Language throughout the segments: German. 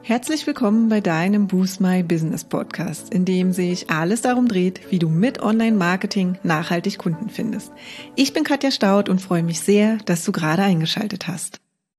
Herzlich willkommen bei deinem Boost My Business Podcast, in dem sich alles darum dreht, wie du mit Online-Marketing nachhaltig Kunden findest. Ich bin Katja Staud und freue mich sehr, dass du gerade eingeschaltet hast.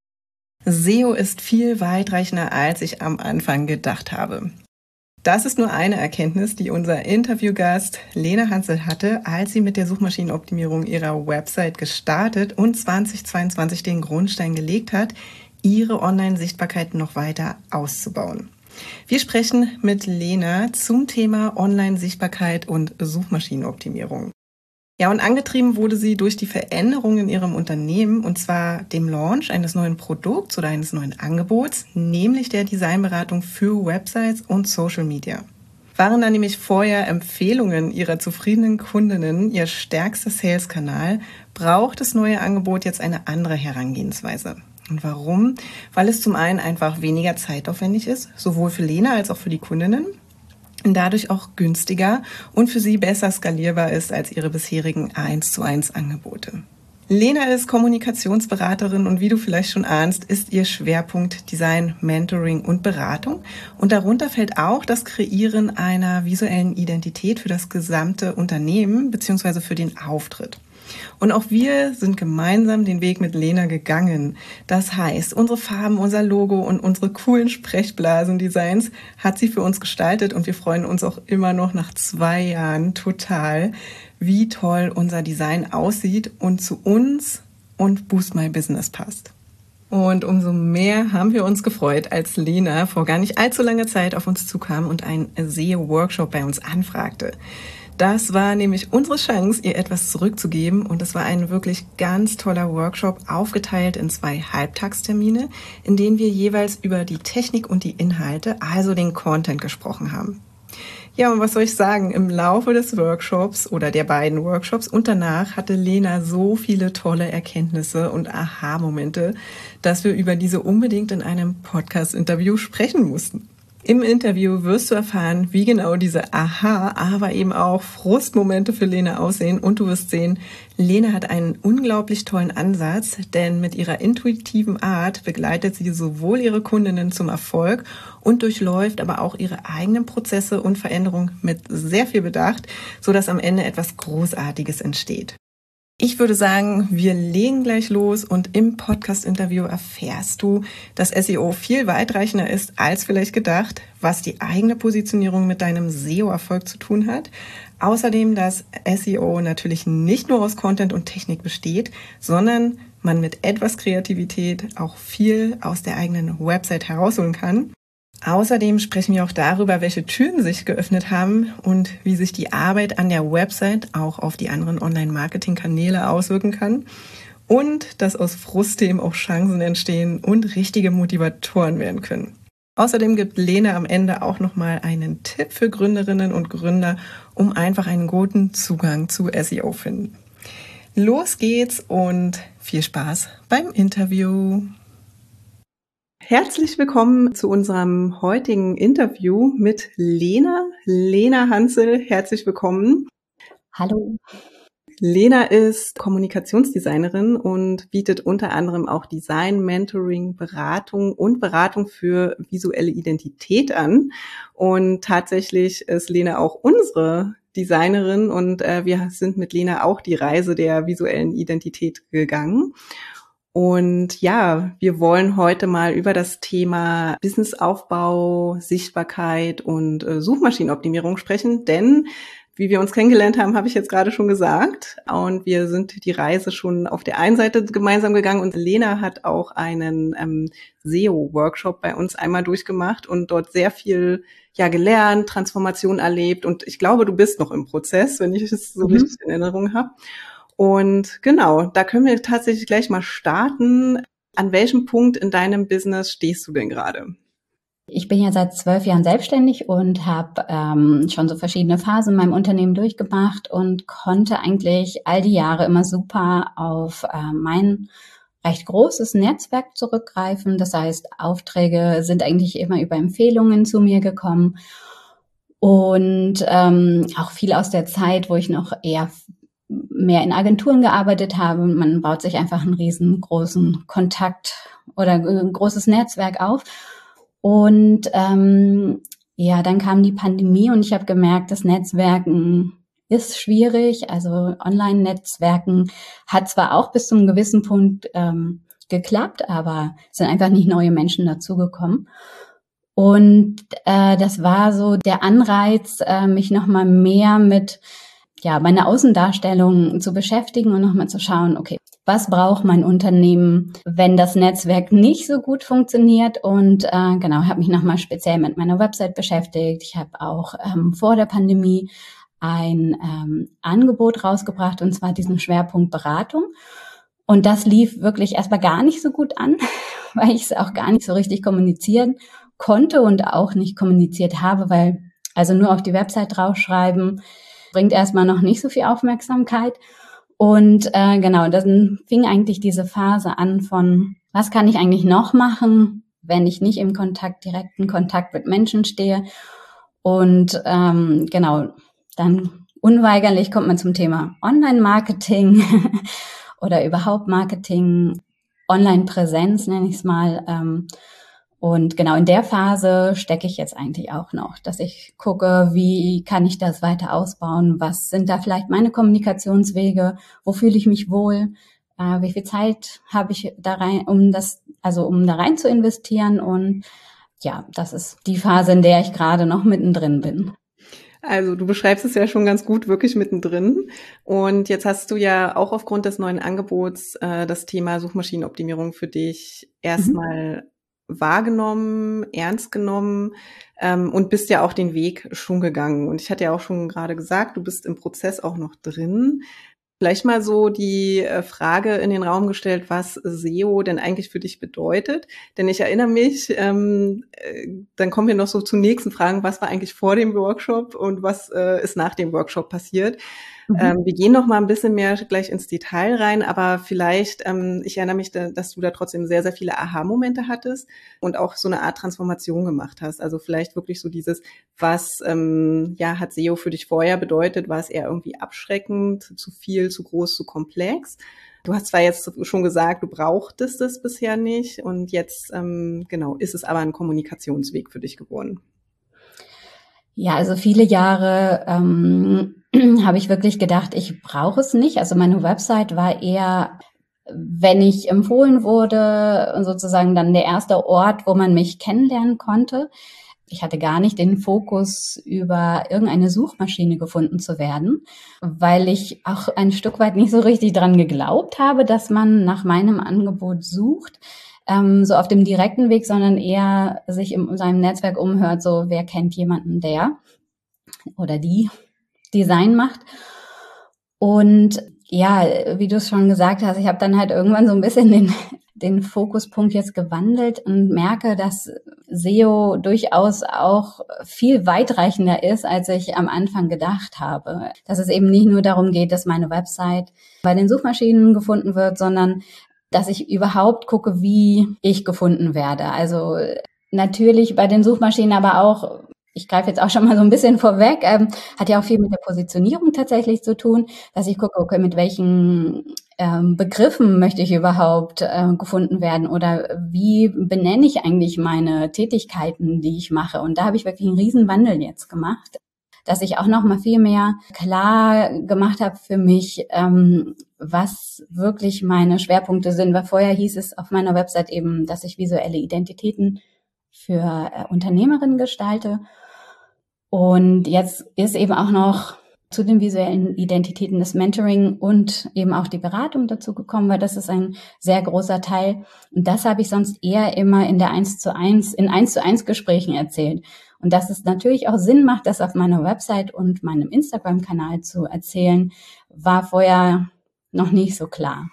SEO ist viel weitreichender, als ich am Anfang gedacht habe. Das ist nur eine Erkenntnis, die unser Interviewgast Lena Hansel hatte, als sie mit der Suchmaschinenoptimierung ihrer Website gestartet und 2022 den Grundstein gelegt hat, ihre Online-Sichtbarkeit noch weiter auszubauen. Wir sprechen mit Lena zum Thema Online-Sichtbarkeit und Suchmaschinenoptimierung. Ja, und angetrieben wurde sie durch die Veränderungen in ihrem Unternehmen, und zwar dem Launch eines neuen Produkts oder eines neuen Angebots, nämlich der Designberatung für Websites und Social Media. Waren da nämlich vorher Empfehlungen ihrer zufriedenen Kundinnen ihr stärkster Sales-Kanal, braucht das neue Angebot jetzt eine andere Herangehensweise. Und warum? Weil es zum einen einfach weniger zeitaufwendig ist, sowohl für Lena als auch für die Kundinnen, und dadurch auch günstiger und für sie besser skalierbar ist als ihre bisherigen 1:1 Angebote. Lena ist Kommunikationsberaterin und wie du vielleicht schon ahnst, ist ihr Schwerpunkt Design, Mentoring und Beratung. Und darunter fällt auch das Kreieren einer visuellen Identität für das gesamte Unternehmen bzw. für den Auftritt. Und auch wir sind gemeinsam den Weg mit Lena gegangen. Das heißt, unsere Farben, unser Logo und unsere coolen Sprechblasendesigns hat sie für uns gestaltet und wir freuen uns auch immer noch nach 2 Jahren total, wie toll unser Design aussieht und zu uns und Boost My Business passt. Und umso mehr haben wir uns gefreut, als Lena vor gar nicht allzu langer Zeit auf uns zukam und einen SEO-Workshop bei uns anfragte. Das war nämlich unsere Chance, ihr etwas zurückzugeben, und es war ein wirklich ganz toller Workshop, aufgeteilt in 2 Halbtagstermine, in denen wir jeweils über die Technik und die Inhalte, also den Content, gesprochen haben. Ja, und was soll ich sagen, im Laufe des Workshops oder der beiden Workshops und danach hatte Lena so viele tolle Erkenntnisse und Aha-Momente, dass wir über diese unbedingt in einem Podcast-Interview sprechen mussten. Im Interview wirst du erfahren, wie genau diese Aha-, aber eben auch Frustmomente für Lena aussehen, und du wirst sehen, Lena hat einen unglaublich tollen Ansatz, denn mit ihrer intuitiven Art begleitet sie sowohl ihre Kundinnen zum Erfolg und durchläuft aber auch ihre eigenen Prozesse und Veränderungen mit sehr viel Bedacht, sodass am Ende etwas Großartiges entsteht. Ich würde sagen, wir legen gleich los, und im Podcast-Interview erfährst du, dass SEO viel weitreichender ist als vielleicht gedacht, was die eigene Positionierung mit deinem SEO-Erfolg zu tun hat. Außerdem, dass SEO natürlich nicht nur aus Content und Technik besteht, sondern man mit etwas Kreativität auch viel aus der eigenen Website herausholen kann. Außerdem sprechen wir auch darüber, welche Türen sich geöffnet haben und wie sich die Arbeit an der Website auch auf die anderen Online-Marketing-Kanäle auswirken kann. Und dass aus Frustthemen auch Chancen entstehen und richtige Motivatoren werden können. Außerdem gibt Lena am Ende auch nochmal einen Tipp für Gründerinnen und Gründer, um einfach einen guten Zugang zu SEO zu finden. Los geht's und viel Spaß beim Interview. Herzlich willkommen zu unserem heutigen Interview mit Lena Hansel. Herzlich willkommen. Hallo. Lena ist Kommunikationsdesignerin und bietet unter anderem auch Design, Mentoring, Beratung und Beratung für visuelle Identität an. Und tatsächlich ist Lena auch unsere Designerin, und wir sind mit Lena auch die Reise der visuellen Identität gegangen. Und ja, wir wollen heute mal über das Thema Businessaufbau, Sichtbarkeit und Suchmaschinenoptimierung sprechen, denn wie wir uns kennengelernt haben, habe ich jetzt gerade schon gesagt. Und wir sind die Reise schon auf der einen Seite gemeinsam gegangen, und Lena hat auch einen SEO-Workshop bei uns einmal durchgemacht und dort sehr viel gelernt, Transformation erlebt. Und ich glaube, du bist noch im Prozess, wenn ich es so richtig in Erinnerung habe. Und genau, da können wir tatsächlich gleich mal starten. An welchem Punkt in deinem Business stehst du denn gerade? Ich bin ja seit 12 Jahren selbstständig und habe schon so verschiedene Phasen in meinem Unternehmen durchgemacht und konnte eigentlich all die Jahre immer super auf mein recht großes Netzwerk zurückgreifen. Das heißt, Aufträge sind eigentlich immer über Empfehlungen zu mir gekommen, und auch viel aus der Zeit, wo ich noch eher mehr in Agenturen gearbeitet habe. Man baut sich einfach einen riesengroßen Kontakt oder ein großes Netzwerk auf. Und ja, dann kam die Pandemie und ich habe gemerkt, das Netzwerken ist schwierig. Also Online-Netzwerken hat zwar auch bis zu einem gewissen Punkt geklappt, aber es sind einfach nicht neue Menschen dazugekommen. Und das war so der Anreiz, mich nochmal mehr mit meiner Außendarstellung zu beschäftigen und nochmal zu schauen, okay, was braucht mein Unternehmen, wenn das Netzwerk nicht so gut funktioniert? Und habe mich nochmal speziell mit meiner Website beschäftigt. Ich habe auch vor der Pandemie ein Angebot rausgebracht, und zwar diesen Schwerpunkt Beratung. Und das lief wirklich erstmal gar nicht so gut an, weil ich es auch gar nicht so richtig kommunizieren konnte und auch nicht kommuniziert habe, weil also nur auf die Website draufschreiben bringt erstmal noch nicht so viel Aufmerksamkeit. Und dann fing eigentlich diese Phase an von, was kann ich eigentlich noch machen, wenn ich nicht im direkten Kontakt mit Menschen stehe. Und dann unweigerlich kommt man zum Thema Online-Marketing oder überhaupt Marketing, Online-Präsenz nenne ich es mal. Und genau in der Phase stecke ich jetzt eigentlich auch noch, dass ich gucke, wie kann ich das weiter ausbauen, was sind da vielleicht meine Kommunikationswege, wo fühle ich mich wohl, wie viel Zeit habe ich da rein, um da rein zu investieren. Und ja, das ist die Phase, in der ich gerade noch mittendrin bin. Also du beschreibst es ja schon ganz gut, wirklich mittendrin. Und jetzt hast du ja auch aufgrund des neuen Angebots das Thema Suchmaschinenoptimierung für dich erstmal wahrgenommen, ernst genommen und bist ja auch den Weg schon gegangen. Und ich hatte ja auch schon gerade gesagt, du bist im Prozess auch noch drin. Vielleicht mal so die Frage in den Raum gestellt, was SEO denn eigentlich für dich bedeutet. Denn ich erinnere mich, dann kommen wir noch so zu nächsten Fragen, was war eigentlich vor dem Workshop und was ist nach dem Workshop passiert. Wir gehen noch mal ein bisschen mehr gleich ins Detail rein, aber vielleicht, ich erinnere mich, dass du da trotzdem sehr, sehr viele Aha-Momente hattest und auch so eine Art Transformation gemacht hast. Also vielleicht wirklich so dieses, was hat SEO für dich vorher bedeutet? War es eher irgendwie abschreckend, zu viel, zu groß, zu komplex? Du hast zwar jetzt schon gesagt, du brauchtest es bisher nicht und jetzt ist es aber ein Kommunikationsweg für dich geworden. Ja, also viele Jahre habe ich wirklich gedacht, ich brauche es nicht. Also meine Website war eher, wenn ich empfohlen wurde, sozusagen dann der erste Ort, wo man mich kennenlernen konnte. Ich hatte gar nicht den Fokus, über irgendeine Suchmaschine gefunden zu werden, weil ich auch ein Stück weit nicht so richtig dran geglaubt habe, dass man nach meinem Angebot sucht. So auf dem direkten Weg, sondern eher sich in seinem Netzwerk umhört, so wer kennt jemanden, der oder die Design macht. Und ja, wie du es schon gesagt hast, ich habe dann halt irgendwann so ein bisschen den Fokuspunkt jetzt gewandelt und merke, dass SEO durchaus auch viel weitreichender ist, als ich am Anfang gedacht habe. Dass es eben nicht nur darum geht, dass meine Website bei den Suchmaschinen gefunden wird, sondern dass ich überhaupt gucke, wie ich gefunden werde. Also natürlich bei den Suchmaschinen, aber auch, ich greife jetzt auch schon mal so ein bisschen vorweg, hat ja auch viel mit der Positionierung tatsächlich zu tun, dass ich gucke, okay, mit welchen Begriffen möchte ich überhaupt gefunden werden oder wie benenne ich eigentlich meine Tätigkeiten, die ich mache. Und da habe ich wirklich einen riesen Wandel jetzt gemacht, dass ich auch noch mal viel mehr klar gemacht habe für mich, was wirklich meine Schwerpunkte sind. Weil vorher hieß es auf meiner Website eben, dass ich visuelle Identitäten für Unternehmerinnen gestalte. Und jetzt ist eben auch noch zu den visuellen Identitäten das Mentoring und eben auch die Beratung dazu gekommen, weil das ist ein sehr großer Teil. Und das habe ich sonst eher immer in 1:1 Gesprächen erzählt. Und dass es natürlich auch Sinn macht, das auf meiner Website und meinem Instagram-Kanal zu erzählen, war vorher noch nicht so klar.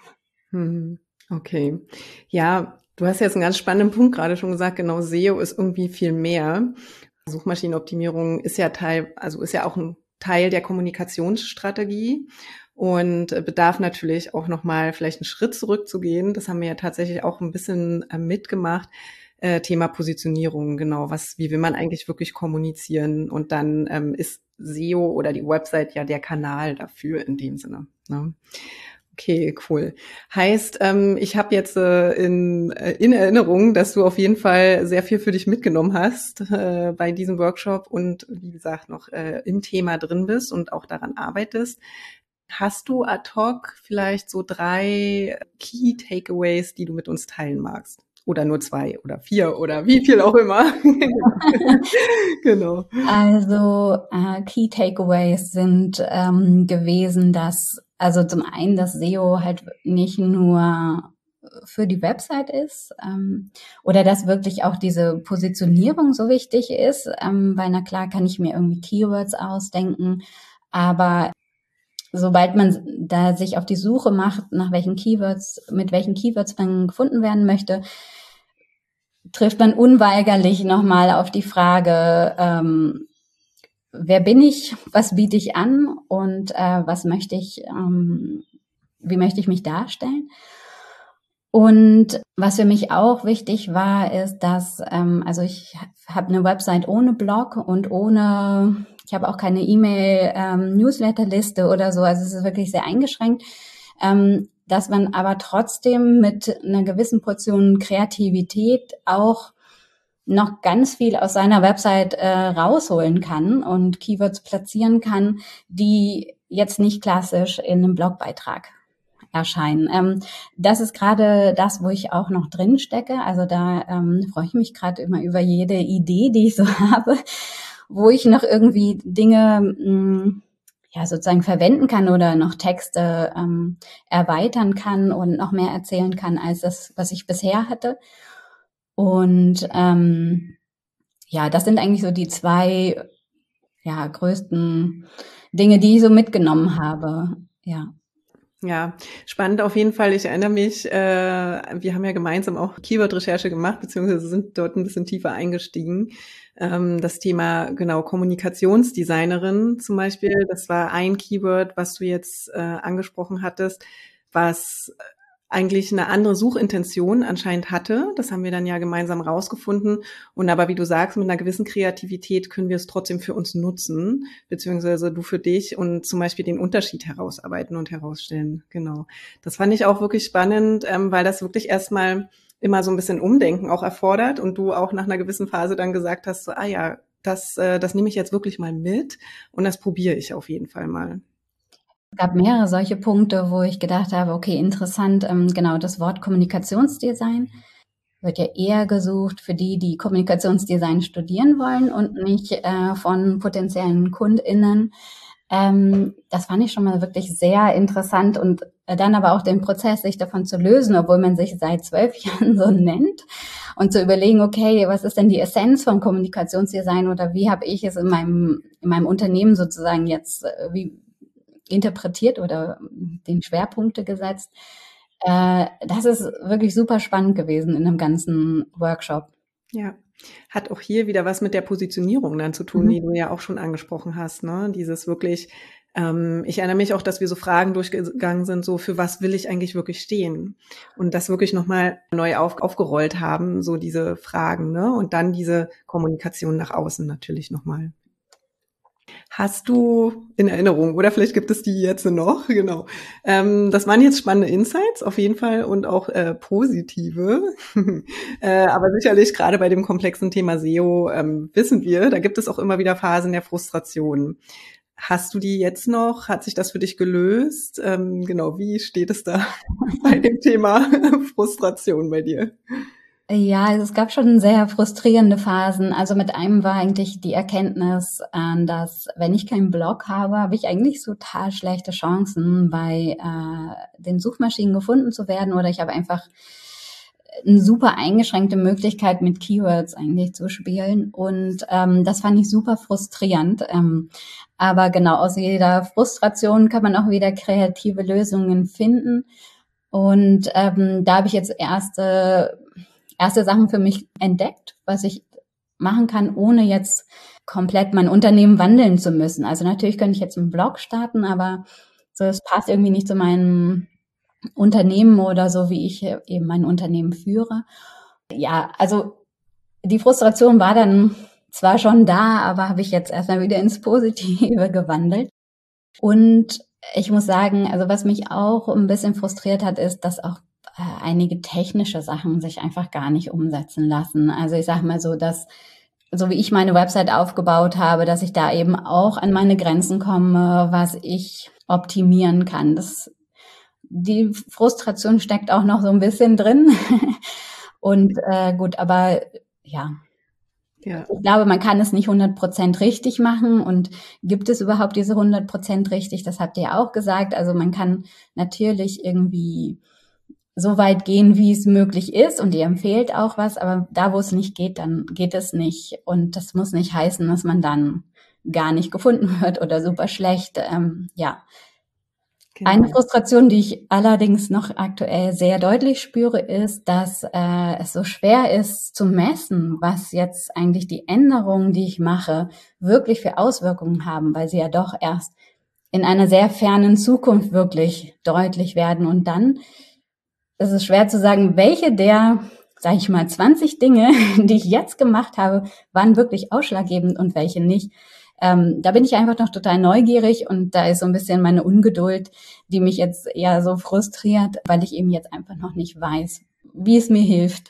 Okay. Ja, du hast jetzt einen ganz spannenden Punkt gerade schon gesagt, genau, SEO ist irgendwie viel mehr. Suchmaschinenoptimierung ist ja auch ein Teil der Kommunikationsstrategie und bedarf natürlich auch nochmal vielleicht einen Schritt zurückzugehen. Das haben wir ja tatsächlich auch ein bisschen mitgemacht. Thema Positionierung, genau, wie will man eigentlich wirklich kommunizieren? Und dann ist SEO oder die Website ja der Kanal dafür in dem Sinne. Ne? Okay, cool. Heißt, ich habe jetzt in Erinnerung, dass du auf jeden Fall sehr viel für dich mitgenommen hast bei diesem Workshop und wie gesagt noch im Thema drin bist und auch daran arbeitest. Hast du ad hoc vielleicht so 3 Key Takeaways, die du mit uns teilen magst? Oder nur 2 oder 4 oder wie viel auch immer? Genau. Also Key Takeaways sind gewesen, dass also zum einen das SEO halt nicht nur für die Website ist oder dass wirklich auch diese Positionierung so wichtig ist, weil na klar kann ich mir irgendwie Keywords ausdenken, aber sobald man da sich auf die Suche macht, nach welchen Keywords, mit welchen Keywords man gefunden werden möchte, trifft man unweigerlich nochmal auf die Frage, wer bin ich, was biete ich an und was möchte ich, wie möchte ich mich darstellen? Und was für mich auch wichtig war, ist, dass, also ich habe eine Website ohne Blog und ich habe auch keine E-Mail-Newsletterliste oder so, also es ist wirklich sehr eingeschränkt, dass man aber trotzdem mit einer gewissen Portion Kreativität auch noch ganz viel aus seiner Website rausholen kann und Keywords platzieren kann, die jetzt nicht klassisch in einem Blogbeitrag erscheinen. Das ist gerade das, wo ich auch noch drin stecke. Also da freue ich mich gerade immer über jede Idee, die ich so habe, wo ich noch irgendwie Dinge ja sozusagen verwenden kann oder noch Texte erweitern kann und noch mehr erzählen kann als das, was ich bisher hatte. Und ja, das sind eigentlich so die 2 größten Dinge, die ich so mitgenommen habe. Ja. Ja, spannend auf jeden Fall. Ich erinnere mich, wir haben ja gemeinsam auch Keyword-Recherche gemacht, beziehungsweise sind dort ein bisschen tiefer eingestiegen. Das Thema, genau, Kommunikationsdesignerin zum Beispiel, das war ein Keyword, was du jetzt angesprochen hattest, was eigentlich eine andere Suchintention anscheinend hatte. Das haben wir dann ja gemeinsam rausgefunden. Und aber wie du sagst, mit einer gewissen Kreativität können wir es trotzdem für uns nutzen, beziehungsweise du für dich und zum Beispiel den Unterschied herausarbeiten und herausstellen. Genau. Das fand ich auch wirklich spannend, weil das wirklich erstmal immer so ein bisschen Umdenken auch erfordert und du auch nach einer gewissen Phase dann gesagt hast, so, ah ja, das nehme ich jetzt wirklich mal mit und das probiere ich auf jeden Fall mal. Es gab mehrere solche Punkte, wo ich gedacht habe, okay, interessant, genau, das Wort Kommunikationsdesign wird ja eher gesucht für die, die Kommunikationsdesign studieren wollen und nicht von potenziellen KundInnen. Das fand ich schon mal wirklich sehr interessant und dann aber auch den Prozess, sich davon zu lösen, obwohl man sich seit 12 Jahren so nennt und zu überlegen, okay, was ist denn die Essenz vom Kommunikationsdesign oder wie habe ich es in meinem Unternehmen sozusagen jetzt, wie interpretiert oder den Schwerpunkte gesetzt. Das ist wirklich super spannend gewesen in einem ganzen Workshop. Ja, hat auch hier wieder was mit der Positionierung dann zu tun, die du ja auch schon angesprochen hast, ne? Dieses wirklich, ich erinnere mich auch, dass wir so Fragen durchgegangen sind, so für was will ich eigentlich wirklich stehen? Und das wirklich nochmal neu aufgerollt haben, so diese Fragen, ne? Und dann diese Kommunikation nach außen natürlich nochmal. Hast du in Erinnerung oder vielleicht gibt es die jetzt noch, genau. Das waren jetzt spannende Insights auf jeden Fall und auch positive. Aber sicherlich gerade bei dem komplexen Thema SEO wissen wir, da gibt es auch immer wieder Phasen der Frustration. Hast du die jetzt noch? Hat sich das für dich gelöst? Genau, wie steht es da bei dem Thema Frustration bei dir? Ja, also es gab schon sehr frustrierende Phasen. Also mit einem war eigentlich die Erkenntnis, dass wenn ich keinen Blog habe, habe ich eigentlich total schlechte Chancen, bei den Suchmaschinen gefunden zu werden. Oder ich habe einfach eine super eingeschränkte Möglichkeit, mit Keywords eigentlich zu spielen. Und das fand ich super frustrierend. Aber genau, aus jeder Frustration kann man auch wieder kreative Lösungen finden. Und da habe ich jetzt erste Sachen für mich entdeckt, was ich machen kann, ohne jetzt komplett mein Unternehmen wandeln zu müssen. Also natürlich könnte ich jetzt einen Blog starten, aber so, es passt irgendwie nicht zu meinem Unternehmen oder so, wie ich eben mein Unternehmen führe. Ja, also die Frustration war dann zwar schon da, aber habe ich jetzt erstmal wieder ins Positive gewandelt. Und Ich muss sagen, also was mich auch ein bisschen frustriert hat, ist, dass auch einige technische Sachen sich einfach gar nicht umsetzen lassen. Also ich sage mal so, dass so wie ich meine Website aufgebaut habe, dass ich da eben auch an meine Grenzen komme, was ich optimieren kann. Die Frustration steckt auch noch so ein bisschen drin. Und gut, aber ja. Ja. Ich glaube, man kann es nicht 100% richtig machen. Und gibt es überhaupt diese 100% richtig? Das habt ihr auch gesagt. Also man kann natürlich irgendwie so weit gehen, wie es möglich ist. Und ihr empfehlt auch was. Aber da, wo es nicht geht, dann geht es nicht. Und das muss nicht heißen, dass man dann gar nicht gefunden wird oder super schlecht. Ja. Genau. Eine Frustration, die ich allerdings noch aktuell sehr deutlich spüre, ist, dass es so schwer ist zu messen, was jetzt eigentlich die Änderungen, die ich mache, wirklich für Auswirkungen haben, weil sie ja doch erst in einer sehr fernen Zukunft wirklich deutlich werden. Und dann ist es schwer zu sagen, welche der, sage ich mal, 20 Dinge, die ich jetzt gemacht habe, waren wirklich ausschlaggebend und welche nicht. Da bin ich einfach noch total neugierig und da ist so ein bisschen meine Ungeduld, die mich jetzt eher so frustriert, weil ich eben jetzt einfach noch nicht weiß, wie es mir hilft.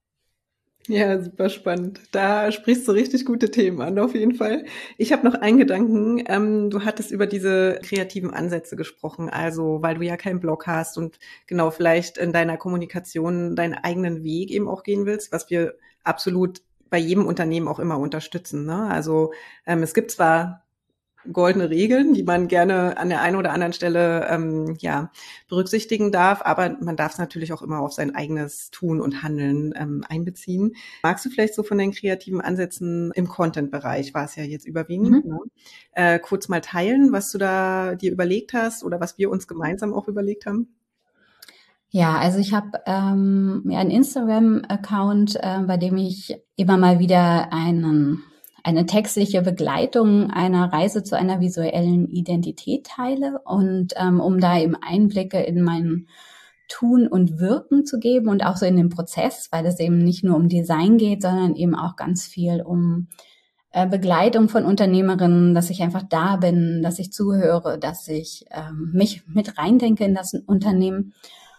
Ja, super spannend. Da sprichst du richtig gute Themen an, auf jeden Fall. Ich habe noch einen Gedanken. Du hattest über diese kreativen Ansätze gesprochen, also weil du ja keinen Blog hast und genau vielleicht in deiner Kommunikation deinen eigenen Weg eben auch gehen willst, was wir absolut bei jedem Unternehmen auch immer unterstützen. Ne? Also es gibt zwar goldene Regeln, die man gerne an der einen oder anderen Stelle berücksichtigen darf, aber man darf es natürlich auch immer auf sein eigenes Tun und Handeln einbeziehen. Magst du vielleicht so von den kreativen Ansätzen im Content-Bereich, war es ja jetzt überwiegend, ne? Kurz mal teilen, was du da dir überlegt hast oder was wir uns gemeinsam auch überlegt haben? Ja, also ich habe einen Instagram-Account, bei dem ich immer mal wieder eine textliche Begleitung einer Reise zu einer visuellen Identität teile und um da eben Einblicke in mein Tun und Wirken zu geben und auch so in den Prozess, weil es eben nicht nur um Design geht, sondern eben auch ganz viel um Begleitung von Unternehmerinnen, dass ich einfach da bin, dass ich zuhöre, dass ich mich mit reindenke in das Unternehmen.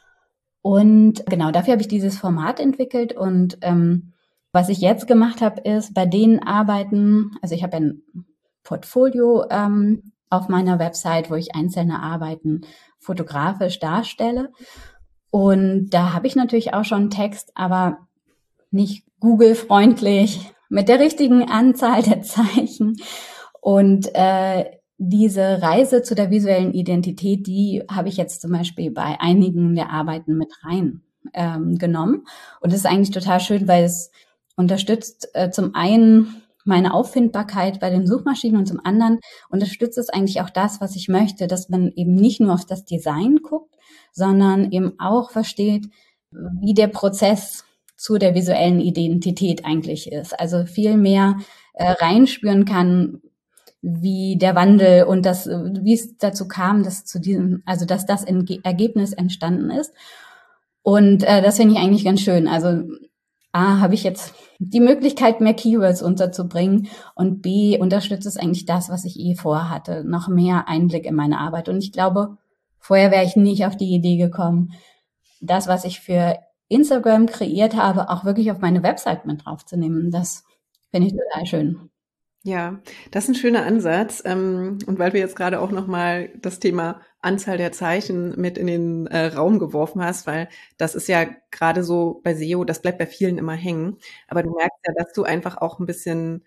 Und genau, dafür habe ich dieses Format entwickelt und was ich jetzt gemacht habe, ist bei denen arbeiten, also ich habe ein Portfolio auf meiner Website, wo ich einzelne Arbeiten fotografisch darstelle. Und da habe ich natürlich auch schon Text, aber nicht Google-freundlich, mit der richtigen Anzahl der Zeichen. Und diese Reise zu der visuellen Identität, die habe ich jetzt zum Beispiel bei einigen der Arbeiten mit rein genommen. Und das ist eigentlich total schön, weil es unterstützt zum einen meine Auffindbarkeit bei den Suchmaschinen und zum anderen unterstützt es eigentlich auch das, was ich möchte, dass man eben nicht nur auf das Design guckt, sondern eben auch versteht, wie der Prozess zu der visuellen Identität eigentlich ist. Also viel mehr reinspüren kann, wie der Wandel und wie es dazu kam, dass dass das Ergebnis entstanden ist. Und das finde ich eigentlich ganz schön. Also A, habe ich jetzt die Möglichkeit, mehr Keywords unterzubringen und B, unterstützt es eigentlich das, was ich vorhatte, noch mehr Einblick in meine Arbeit. Und ich glaube, vorher wäre ich nicht auf die Idee gekommen, das, was ich für Instagram kreiert habe, auch wirklich auf meine Website mit draufzunehmen. Das finde ich total schön. Ja, das ist ein schöner Ansatz. Und weil du jetzt gerade auch nochmal das Thema Anzahl der Zeichen mit in den Raum geworfen hast, weil das ist ja gerade so bei SEO, das bleibt bei vielen immer hängen. Aber du merkst ja, dass du einfach auch ein bisschen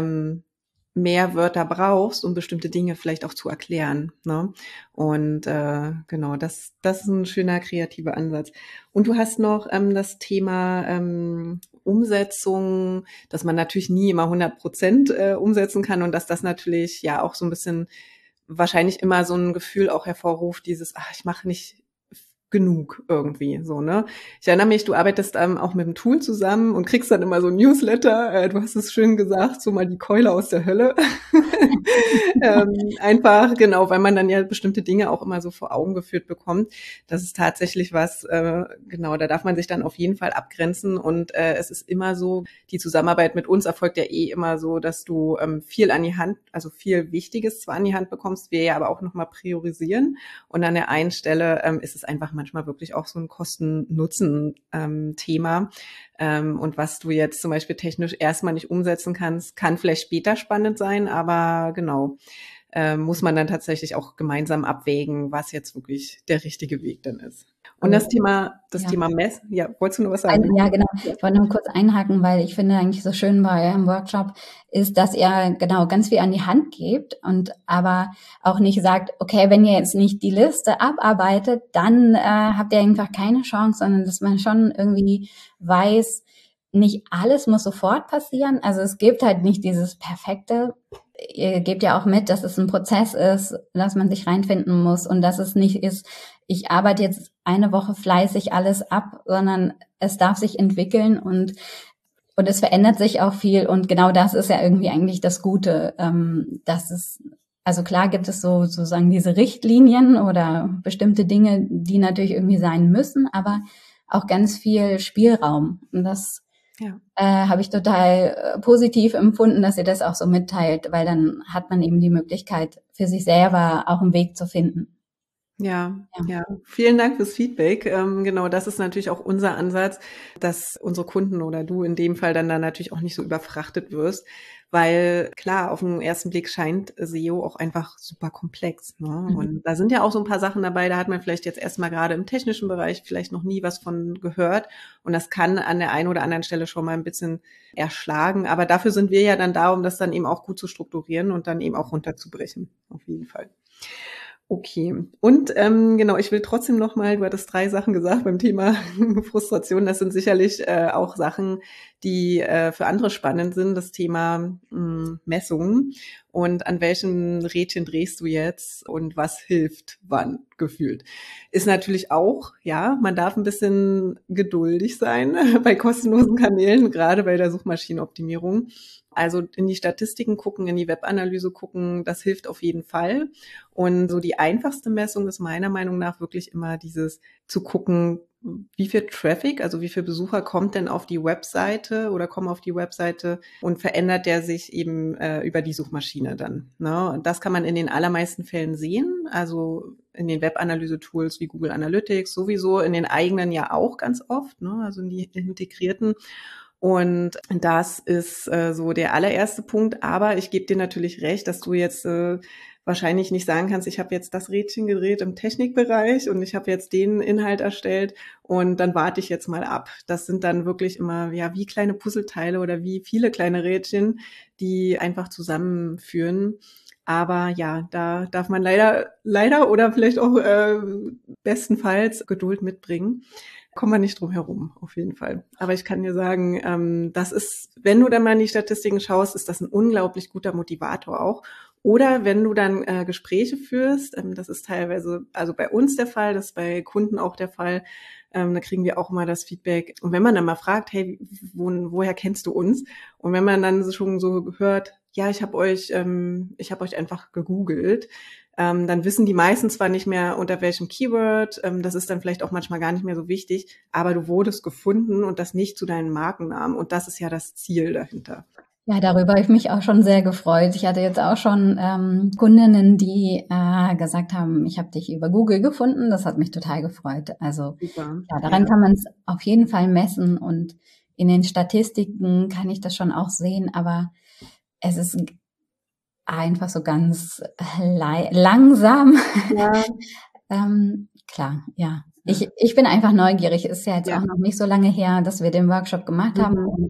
mehr Wörter brauchst, um bestimmte Dinge vielleicht auch zu erklären. Ne? Und genau, das ist ein schöner kreativer Ansatz. Und du hast noch das Thema Umsetzung, dass man natürlich nie immer 100% umsetzen kann und dass das natürlich ja auch so ein bisschen wahrscheinlich immer so ein Gefühl auch hervorruft, ich mache nicht genug irgendwie so, ne? Ich erinnere mich, du arbeitest auch mit dem Tool zusammen und kriegst dann immer so ein Newsletter. Du hast es schön gesagt, so mal die Keule aus der Hölle. Einfach, genau, weil man dann ja bestimmte Dinge auch immer so vor Augen geführt bekommt. Das ist tatsächlich was, genau, da darf man sich dann auf jeden Fall abgrenzen und es ist immer so, die Zusammenarbeit mit uns erfolgt ja eh immer so, dass du viel an die Hand, also viel Wichtiges zwar an die Hand bekommst, wir ja aber auch nochmal priorisieren und an der einen Stelle ist es einfach manchmal wirklich auch so ein Kosten-Nutzen-Thema. Und was du jetzt zum Beispiel technisch erstmal nicht umsetzen kannst, kann vielleicht später spannend sein, aber genau, muss man dann tatsächlich auch gemeinsam abwägen, was jetzt wirklich der richtige Weg dann ist. Und das Thema Mess, ja, wolltest du noch was sagen? Ja, genau. Ich wollte nur kurz einhaken, weil ich finde eigentlich so schön bei eurem Workshop ist, dass ihr genau ganz viel an die Hand gebt und aber auch nicht sagt, okay, wenn ihr jetzt nicht die Liste abarbeitet, dann habt ihr einfach keine Chance, sondern dass man schon irgendwie weiß, nicht alles muss sofort passieren. Also es gibt halt nicht dieses perfekte. Ihr gebt ja auch mit, dass es ein Prozess ist, dass man sich reinfinden muss und dass es nicht ist, ich arbeite jetzt eine Woche fleißig alles ab, sondern es darf sich entwickeln und es verändert sich auch viel. Und genau das ist ja irgendwie eigentlich das Gute, dass es, also klar gibt es so sozusagen diese Richtlinien oder bestimmte Dinge, die natürlich irgendwie sein müssen, aber auch ganz viel Spielraum. Und das habe ich total positiv empfunden, dass ihr das auch so mitteilt, weil dann hat man eben die Möglichkeit, für sich selber auch einen Weg zu finden. Ja. Vielen Dank fürs Feedback. Genau, das ist natürlich auch unser Ansatz, dass unsere Kunden oder du in dem Fall dann natürlich auch nicht so überfrachtet wirst, weil klar, auf den ersten Blick scheint SEO auch einfach super komplex, ne? Und da sind ja auch so ein paar Sachen dabei, da hat man vielleicht jetzt erstmal gerade im technischen Bereich vielleicht noch nie was von gehört und das kann an der einen oder anderen Stelle schon mal ein bisschen erschlagen, aber dafür sind wir ja dann da, um das dann eben auch gut zu strukturieren und dann eben auch runterzubrechen, auf jeden Fall. Okay. Und genau, ich will trotzdem noch mal, du hattest 3 Sachen gesagt beim Thema Frustration. Das sind sicherlich auch Sachen, die für andere spannend sind. Das Thema Messungen und an welchen Rädchen drehst du jetzt und was hilft wann gefühlt. Ist natürlich auch, ja, man darf ein bisschen geduldig sein bei kostenlosen Kanälen, gerade bei der Suchmaschinenoptimierung. Also in die Statistiken gucken, in die Webanalyse gucken, das hilft auf jeden Fall. Und so die einfachste Messung ist meiner Meinung nach wirklich immer dieses zu gucken, wie viel Traffic, also wie viel Besucher kommt denn auf die Webseite oder kommen auf die Webseite und verändert der sich eben über die Suchmaschine dann. Ne? Und das kann man in den allermeisten Fällen sehen, also in den Webanalyse-Tools wie Google Analytics sowieso, in den eigenen ja auch ganz oft, ne? Also in die integrierten. Und das ist so der allererste Punkt. Aber ich gebe dir natürlich recht, dass du jetzt wahrscheinlich nicht sagen kannst, ich habe jetzt das Rädchen gedreht im Technikbereich und ich habe jetzt den Inhalt erstellt und dann warte ich jetzt mal ab. Das sind dann wirklich immer ja wie kleine Puzzleteile oder wie viele kleine Rädchen, die einfach zusammenführen. Aber ja, da darf man leider oder vielleicht auch bestenfalls Geduld mitbringen. Kommen wir nicht drum herum, auf jeden Fall. Aber ich kann dir sagen, das ist, wenn du dann mal in die Statistiken schaust, ist das ein unglaublich guter Motivator auch. Oder wenn du dann Gespräche führst, das ist teilweise, also bei uns der Fall, das ist bei Kunden auch der Fall, da kriegen wir auch immer das Feedback. Und wenn man dann mal fragt, hey, woher kennst du uns? Und wenn man dann schon so hört, ja, ich habe euch einfach gegoogelt, dann wissen die meisten zwar nicht mehr, unter welchem Keyword, das ist dann vielleicht auch manchmal gar nicht mehr so wichtig, aber du wurdest gefunden und das nicht zu deinem Markennamen und das ist ja das Ziel dahinter. Ja, darüber habe ich mich auch schon sehr gefreut. Ich hatte jetzt auch schon Kundinnen, die gesagt haben, ich habe dich über Google gefunden. Das hat mich total gefreut. Also Super. Ja, daran kann man es auf jeden Fall messen und in den Statistiken kann ich das schon auch sehen, aber es ist einfach so ganz langsam. Ja. Klar, ja. Ich bin einfach neugierig. Ist ja jetzt auch noch nicht so lange her, dass wir den Workshop gemacht haben. Und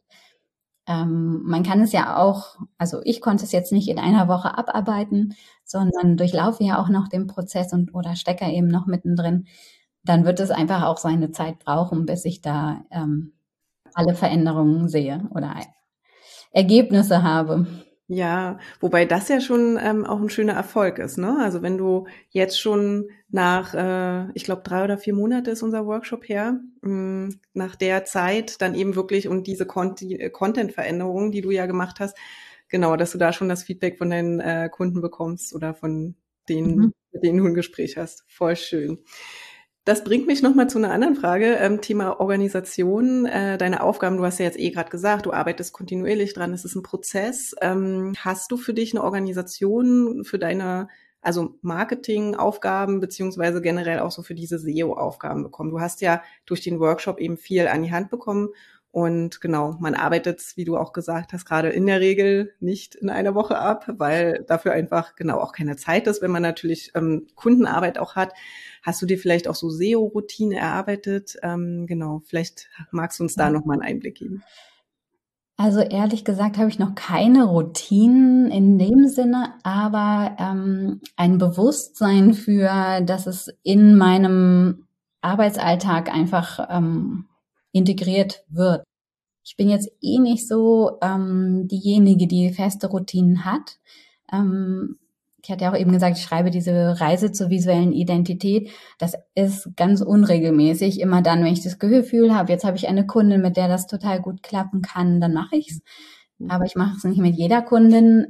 man kann es ja auch, also ich konnte es jetzt nicht in einer Woche abarbeiten, sondern durchlaufe ja auch noch den Prozess oder stecke eben noch mittendrin. Dann wird es einfach auch seine Zeit brauchen, bis ich da alle Veränderungen sehe oder Ergebnisse habe. Ja, wobei das ja schon auch ein schöner Erfolg ist, ne? Also wenn du jetzt schon nach, ich glaube 3 oder 4 Monate ist unser Workshop her, nach der Zeit dann eben wirklich und diese Content-Veränderungen, die du ja gemacht hast, genau, dass du da schon das Feedback von deinen Kunden bekommst oder von Mhm. denen, mit denen du ein Gespräch hast. Voll schön. Das bringt mich noch mal zu einer anderen Frage, Thema Organisation, deine Aufgaben. Du hast ja jetzt gerade gesagt, du arbeitest kontinuierlich dran, es ist ein Prozess. Hast du für dich eine Organisation für deine, also Marketingaufgaben beziehungsweise generell auch so für diese SEO-Aufgaben bekommen? Du hast ja durch den Workshop eben viel an die Hand bekommen und genau, man arbeitet, wie du auch gesagt hast, gerade in der Regel nicht in einer Woche ab, weil dafür einfach genau auch keine Zeit ist, wenn man natürlich Kundenarbeit auch hat. Hast du dir vielleicht auch so SEO-Routinen erarbeitet? Genau, vielleicht magst du uns da noch mal einen Einblick geben. Also ehrlich gesagt habe ich noch keine Routinen in dem Sinne, aber ein Bewusstsein für, dass es in meinem Arbeitsalltag einfach integriert wird. Ich bin jetzt eh nicht so diejenige, die feste Routinen hat. Ich hatte ja auch eben gesagt, ich schreibe diese Reise zur visuellen Identität. Das ist ganz unregelmäßig. Immer dann, wenn ich das Gefühl habe, jetzt habe ich eine Kundin, mit der das total gut klappen kann, dann mache ich's. Aber ich mache es nicht mit jeder Kundin.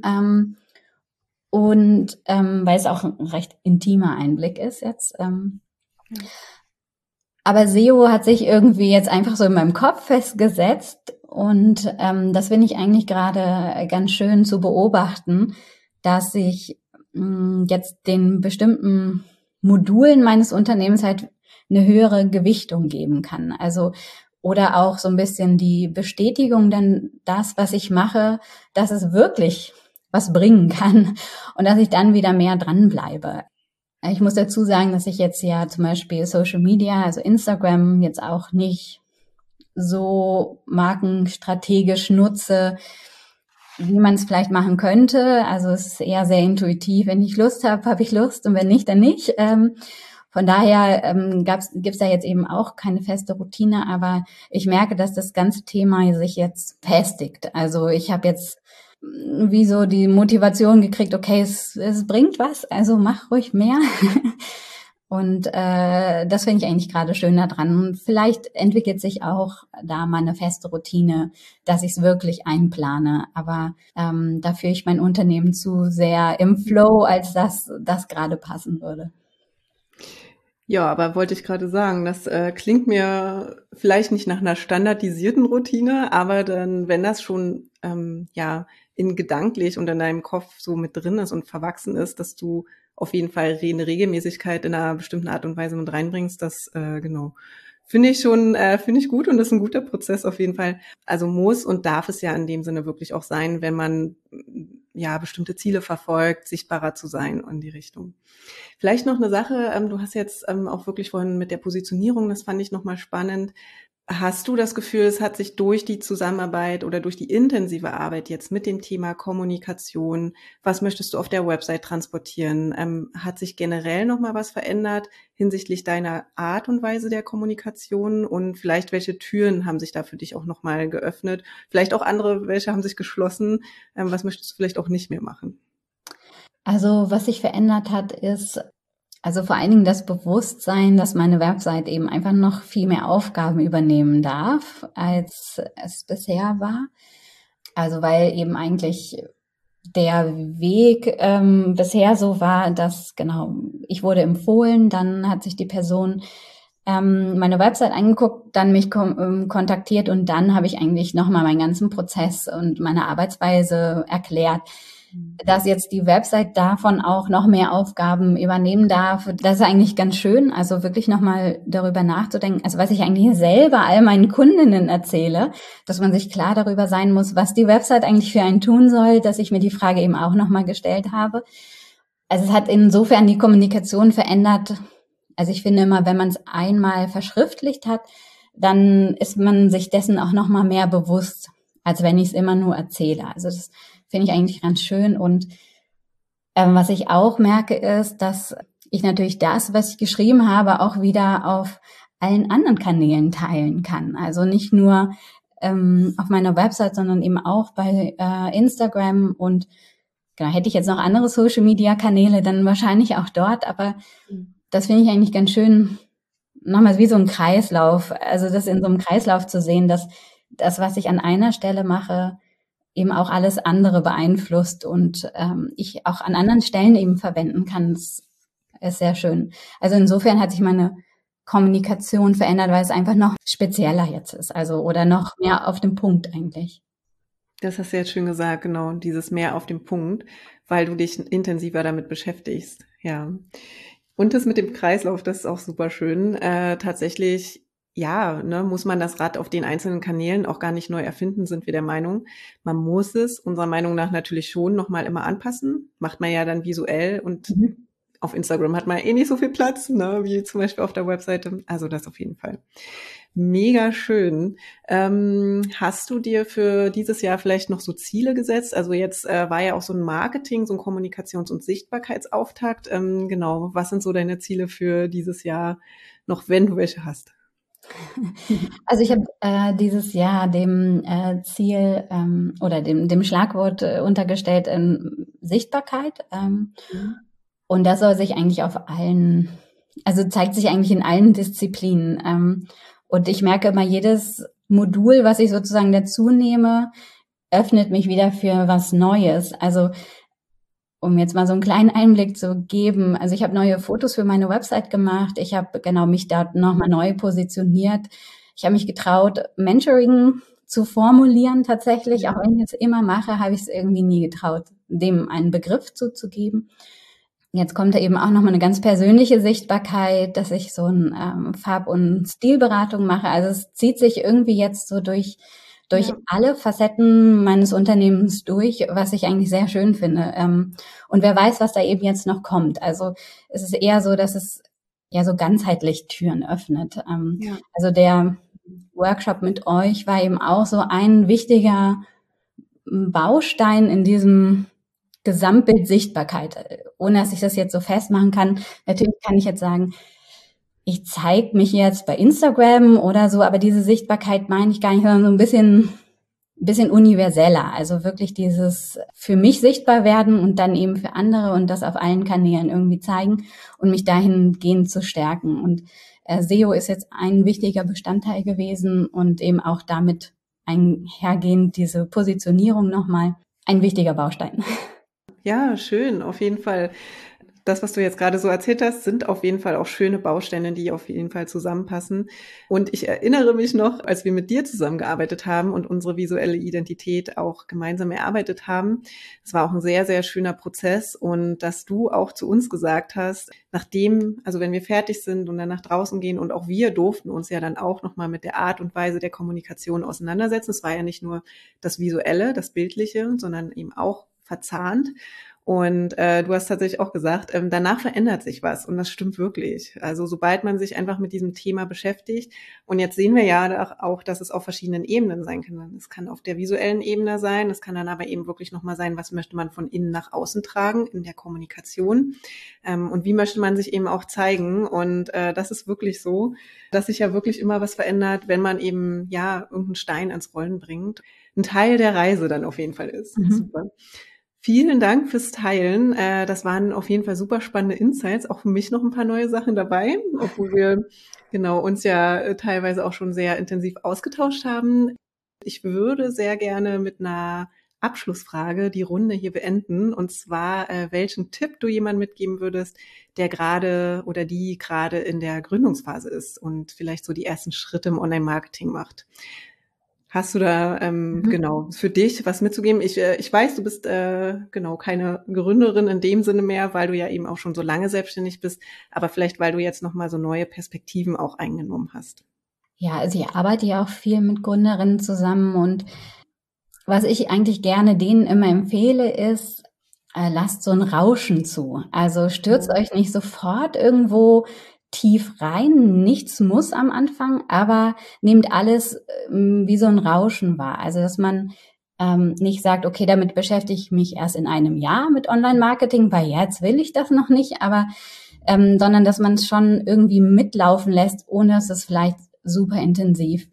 Und weil es auch ein recht intimer Einblick ist jetzt. Aber SEO hat sich irgendwie jetzt einfach so in meinem Kopf festgesetzt und das finde ich eigentlich gerade ganz schön zu beobachten, dass ich jetzt den bestimmten Modulen meines Unternehmens halt eine höhere Gewichtung geben kann. Also oder auch so ein bisschen die Bestätigung, dann das, was ich mache, dass es wirklich was bringen kann und dass ich dann wieder mehr dranbleibe. Ich muss dazu sagen, dass ich jetzt ja zum Beispiel Social Media, also Instagram, jetzt auch nicht so markenstrategisch nutze, wie man es vielleicht machen könnte. Also es ist eher sehr intuitiv. Wenn ich Lust habe, habe ich Lust und wenn nicht, dann nicht. Von daher gibt's da jetzt eben auch keine feste Routine, aber ich merke, dass das ganze Thema sich jetzt festigt. Also ich habe jetzt wie so die Motivation gekriegt, okay, es bringt was, also mach ruhig mehr. Und das finde ich eigentlich gerade schön daran. Und vielleicht entwickelt sich auch da mal eine feste Routine, dass ich es wirklich einplane. Aber da führe ich mein Unternehmen zu sehr im Flow, als dass das gerade passen würde. Ja, aber wollte ich gerade sagen, das klingt mir vielleicht nicht nach einer standardisierten Routine, aber dann, wenn das schon ja in gedanklich und in deinem Kopf so mit drin ist und verwachsen ist, dass du auf jeden Fall eine Regelmäßigkeit in einer bestimmten Art und Weise mit reinbringst, das genau finde ich schon finde ich gut und das ist ein guter Prozess auf jeden Fall. Also muss und darf es ja in dem Sinne wirklich auch sein, wenn man ja bestimmte Ziele verfolgt, sichtbarer zu sein in die Richtung. Vielleicht noch eine Sache, du hast jetzt auch wirklich vorhin mit der Positionierung, das fand ich noch mal spannend. Hast du das Gefühl, es hat sich durch die Zusammenarbeit oder durch die intensive Arbeit jetzt mit dem Thema Kommunikation, was möchtest du auf der Website transportieren? Hat sich generell noch mal was verändert hinsichtlich deiner Art und Weise der Kommunikation und vielleicht welche Türen haben sich da für dich auch noch mal geöffnet? Vielleicht auch andere, welche haben sich geschlossen? Was möchtest du vielleicht auch nicht mehr machen? Also was sich verändert hat, ist also vor allen Dingen das Bewusstsein, dass meine Website eben einfach noch viel mehr Aufgaben übernehmen darf, als es bisher war. Also weil eben eigentlich der Weg bisher so war, dass genau, ich wurde empfohlen, dann hat sich die Person meine Website angeguckt, dann mich kontaktiert und dann habe ich eigentlich nochmal meinen ganzen Prozess und meine Arbeitsweise erklärt. Dass jetzt die Website davon auch noch mehr Aufgaben übernehmen darf, das ist eigentlich ganz schön. Also wirklich nochmal darüber nachzudenken, also was ich eigentlich selber all meinen Kundinnen erzähle, dass man sich klar darüber sein muss, was die Website eigentlich für einen tun soll, dass ich mir die Frage eben auch nochmal gestellt habe. Also es hat insofern die Kommunikation verändert. Also ich finde immer, wenn man es einmal verschriftlicht hat, dann ist man sich dessen auch nochmal mehr bewusst, als wenn ich es immer nur erzähle. Also das finde ich eigentlich ganz schön. Und was ich auch merke, ist, dass ich natürlich das, was ich geschrieben habe, auch wieder auf allen anderen Kanälen teilen kann. Also nicht nur auf meiner Website, sondern eben auch bei Instagram und genau, hätte ich jetzt noch andere Social-Media-Kanäle, dann wahrscheinlich auch dort, aber das finde ich eigentlich ganz schön, nochmal wie so ein Kreislauf, also das in so einem Kreislauf zu sehen, dass das, was ich an einer Stelle mache, eben auch alles andere beeinflusst und ich auch an anderen Stellen eben verwenden kann. Das ist sehr schön. Also insofern hat sich meine Kommunikation verändert, weil es einfach noch spezieller jetzt ist, also oder noch mehr auf den Punkt eigentlich. Das hast du jetzt schön gesagt, genau, dieses mehr auf den Punkt, weil du dich intensiver damit beschäftigst, ja. Und das mit dem Kreislauf, das ist auch super schön. Tatsächlich, ja, ne, muss man das Rad auf den einzelnen Kanälen auch gar nicht neu erfinden, sind wir der Meinung. Man muss es unserer Meinung nach natürlich schon nochmal immer anpassen. Macht man ja dann visuell und auf Instagram hat man eh nicht so viel Platz, ne, wie zum Beispiel auf der Webseite. Also das auf jeden Fall. Mega schön. Hast du dir für dieses Jahr vielleicht noch so Ziele gesetzt? Also jetzt war ja auch so ein Marketing, so ein Kommunikations- und Sichtbarkeitsauftakt. Genau, was sind so deine Ziele für dieses Jahr noch, wenn du welche hast? Also ich habe dieses Jahr dem Ziel oder dem Schlagwort untergestellt Sichtbarkeit. Und das soll sich eigentlich also zeigt sich eigentlich in allen Disziplinen. Und ich merke immer, jedes Modul, was ich sozusagen dazu nehme, öffnet mich wieder für was Neues. Also um jetzt mal so einen kleinen Einblick zu geben, also ich habe neue Fotos für meine Website gemacht. Ich habe genau mich da nochmal neu positioniert. Ich habe mich getraut, Mentoring zu formulieren tatsächlich. Auch wenn ich es immer mache, habe ich es irgendwie nie getraut, dem einen Begriff zuzugeben. Jetzt kommt da eben auch nochmal eine ganz persönliche Sichtbarkeit, dass ich so eine Farb- und Stilberatung mache. Also es zieht sich irgendwie jetzt so durch alle Facetten meines Unternehmens durch, was ich eigentlich sehr schön finde. Und wer weiß, was da eben jetzt noch kommt. Also es ist eher so, dass es ja so ganzheitlich Türen öffnet. Also der Workshop mit euch war eben auch so ein wichtiger Baustein in diesem Gesamtbild Sichtbarkeit, ohne dass ich das jetzt so festmachen kann. Natürlich kann ich jetzt sagen, ich zeige mich jetzt bei Instagram oder so, aber diese Sichtbarkeit meine ich gar nicht, sondern so ein bisschen universeller. Also wirklich dieses für mich sichtbar werden und dann eben für andere und das auf allen Kanälen irgendwie zeigen und mich dahingehend zu stärken. Und SEO ist jetzt ein wichtiger Bestandteil gewesen und eben auch damit einhergehend diese Positionierung nochmal ein wichtiger Baustein. Ja, schön, auf jeden Fall. Das, was du jetzt gerade so erzählt hast, sind auf jeden Fall auch schöne Bausteine, die auf jeden Fall zusammenpassen. Und ich erinnere mich noch, als wir mit dir zusammengearbeitet haben und unsere visuelle Identität auch gemeinsam erarbeitet haben. Es war auch ein sehr, sehr schöner Prozess und dass du auch zu uns gesagt hast, also wenn wir fertig sind und dann nach draußen gehen und auch wir durften uns ja dann auch nochmal mit der Art und Weise der Kommunikation auseinandersetzen. Es war ja nicht nur das Visuelle, das Bildliche, sondern eben auch verzahnt. Und du hast tatsächlich auch gesagt, danach verändert sich was und das stimmt wirklich. Also sobald man sich einfach mit diesem Thema beschäftigt und jetzt sehen wir ja auch, dass es auf verschiedenen Ebenen sein kann. Es kann auf der visuellen Ebene sein, es kann dann aber eben wirklich nochmal sein, was möchte man von innen nach außen tragen in der Kommunikation und wie möchte man sich eben auch zeigen. Und das ist wirklich so, dass sich ja wirklich immer was verändert, wenn man eben ja irgendeinen Stein ans Rollen bringt. Ein Teil der Reise dann auf jeden Fall ist. Super. Vielen Dank fürs Teilen. Das waren auf jeden Fall super spannende Insights. Auch für mich noch ein paar neue Sachen dabei, obwohl wir uns ja teilweise auch schon sehr intensiv ausgetauscht haben. Ich würde sehr gerne mit einer Abschlussfrage die Runde hier beenden. Und zwar, welchen Tipp du jemandem mitgeben würdest, der gerade oder die gerade in der Gründungsphase ist und vielleicht so die ersten Schritte im Online-Marketing macht. Hast du da für dich was mitzugeben? Ich weiß, du bist keine Gründerin in dem Sinne mehr, weil du ja eben auch schon so lange selbstständig bist, aber vielleicht, weil du jetzt nochmal so neue Perspektiven auch eingenommen hast. Ja, also ich arbeite ja auch viel mit Gründerinnen zusammen und was ich eigentlich gerne denen immer empfehle, ist, lasst so ein Rauschen zu. Also stürzt euch nicht sofort irgendwo tief rein. Nichts muss am Anfang, aber nehmt alles wie so ein Rauschen wahr. Also dass man nicht sagt, okay, damit beschäftige ich mich erst in einem Jahr mit Online-Marketing, weil jetzt will ich das noch nicht, aber sondern dass man es schon irgendwie mitlaufen lässt, ohne dass es vielleicht super intensiv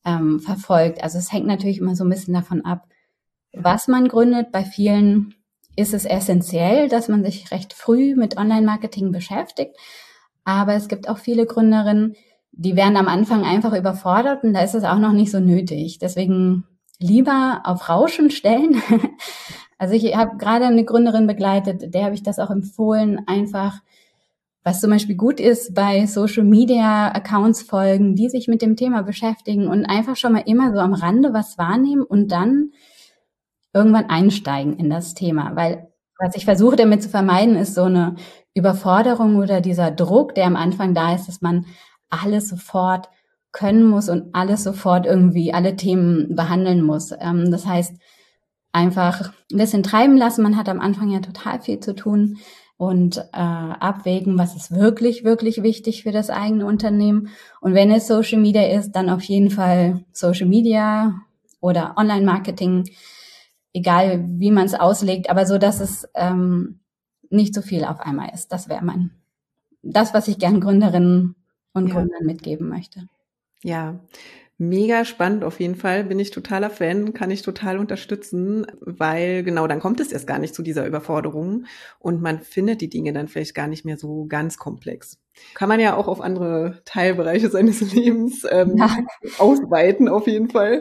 verfolgt. Also es hängt natürlich immer so ein bisschen davon ab, was man gründet. Bei vielen ist es essentiell, dass man sich recht früh mit Online-Marketing beschäftigt. Aber es gibt auch viele Gründerinnen, die werden am Anfang einfach überfordert und da ist es auch noch nicht so nötig. Deswegen lieber auf Rauschen stellen. Also ich habe gerade eine Gründerin begleitet, der habe ich das auch empfohlen, einfach, was zum Beispiel gut ist, bei Social Media Accounts folgen, die sich mit dem Thema beschäftigen und einfach schon mal immer so am Rande was wahrnehmen und dann irgendwann einsteigen in das Thema. Weil was ich versuche damit zu vermeiden, ist so eine Überforderung oder dieser Druck, der am Anfang da ist, dass man alles sofort können muss und alles sofort irgendwie, alle Themen behandeln muss. Das heißt, einfach ein bisschen treiben lassen. Man hat am Anfang ja total viel zu tun und abwägen, was ist wirklich, wirklich wichtig für das eigene Unternehmen. Und wenn es Social Media ist, dann auf jeden Fall Social Media oder Online-Marketing, egal wie man es auslegt, aber so, dass es nicht so viel auf einmal ist. Das wäre das, was ich gern Gründerinnen und Gründern mitgeben möchte. Ja, mega spannend auf jeden Fall. Bin ich totaler Fan, kann ich total unterstützen, weil genau, dann kommt es erst gar nicht zu dieser Überforderung und man findet die Dinge dann vielleicht gar nicht mehr so ganz komplex. Kann man ja auch auf andere Teilbereiche seines Lebens ausweiten auf jeden Fall.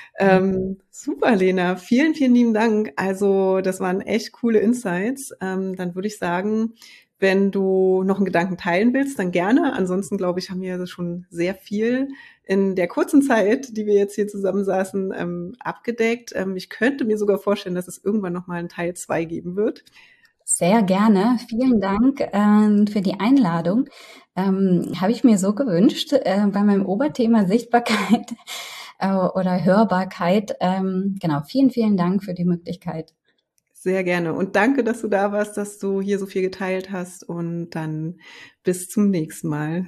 Super, Lena. Vielen, vielen lieben Dank. Also das waren echt coole Insights. Dann würde ich sagen, wenn du noch einen Gedanken teilen willst, dann gerne. Ansonsten, glaube ich, haben wir schon sehr viel in der kurzen Zeit, die wir jetzt hier zusammensaßen, abgedeckt. Ich könnte mir sogar vorstellen, dass es irgendwann nochmal einen Teil 2 geben wird. Sehr gerne. Vielen Dank für die Einladung. Habe ich mir so gewünscht bei meinem Oberthema Sichtbarkeit oder Hörbarkeit. Genau, vielen, vielen Dank für die Möglichkeit. Sehr gerne. Und danke, dass du da warst, dass du hier so viel geteilt hast. Und dann bis zum nächsten Mal.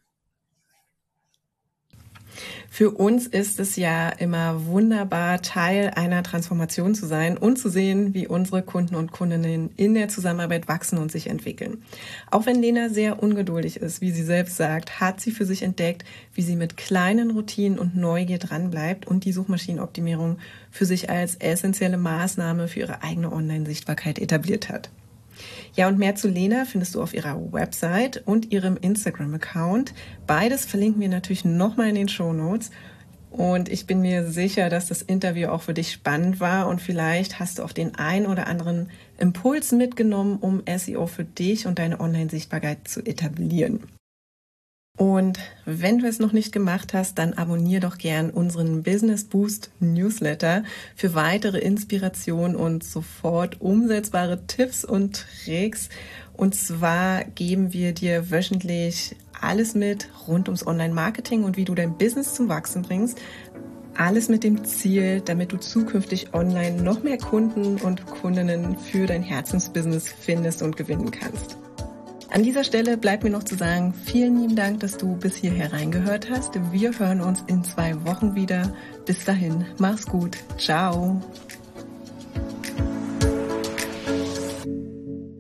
Für uns ist es ja immer wunderbar, Teil einer Transformation zu sein und zu sehen, wie unsere Kunden und Kundinnen in der Zusammenarbeit wachsen und sich entwickeln. Auch wenn Lena sehr ungeduldig ist, wie sie selbst sagt, hat sie für sich entdeckt, wie sie mit kleinen Routinen und Neugier dranbleibt und die Suchmaschinenoptimierung für sich als essentielle Maßnahme für ihre eigene Online-Sichtbarkeit etabliert hat. Ja, und mehr zu Lena findest du auf ihrer Website und ihrem Instagram-Account. Beides verlinken wir natürlich nochmal in den Shownotes. Und ich bin mir sicher, dass das Interview auch für dich spannend war und vielleicht hast du auch den ein oder anderen Impuls mitgenommen, um SEO für dich und deine Online-Sichtbarkeit zu etablieren. Und wenn du es noch nicht gemacht hast, dann abonnier doch gern unseren Business Boost Newsletter für weitere Inspiration und sofort umsetzbare Tipps und Tricks. Und zwar geben wir dir wöchentlich alles mit rund ums Online-Marketing und wie du dein Business zum Wachsen bringst. Alles mit dem Ziel, damit du zukünftig online noch mehr Kunden und Kundinnen für dein Herzensbusiness findest und gewinnen kannst. An dieser Stelle bleibt mir noch zu sagen, vielen lieben Dank, dass du bis hierher reingehört hast. Wir hören uns in 2 Wochen wieder. Bis dahin, mach's gut. Ciao.